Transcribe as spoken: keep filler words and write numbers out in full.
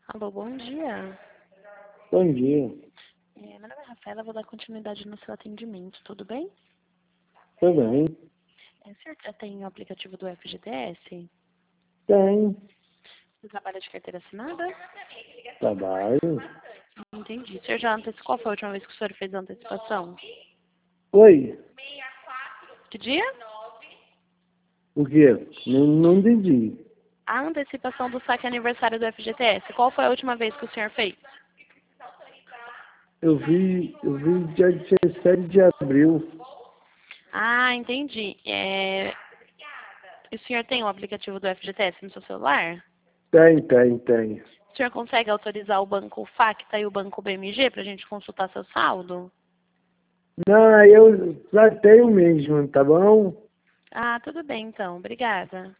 Alô, bom dia. Bom dia. É, meu nome é Rafaela, vou dar continuidade no seu atendimento, tudo bem? Tudo bem? É, o senhor já tem o aplicativo do F G T S? Tem. Você trabalha de carteira assinada? Trabalho. Entendi. O senhor já antecipou? Qual foi a última vez que o senhor fez a antecipação? Oi. Que dia? O quê? Não, não entendi. A antecipação do saque aniversário do F G T S. Qual foi a última vez que o senhor fez? Eu vi, eu vi dia dezessete de abril. Ah, entendi. É... O senhor tem o aplicativo do F G T S no seu celular? Tem, tem, tem. O senhor consegue autorizar o banco Facta e o banco B M G para a gente consultar seu saldo? Não, eu já tenho mesmo, tá bom? Ah, tudo bem então. Obrigada.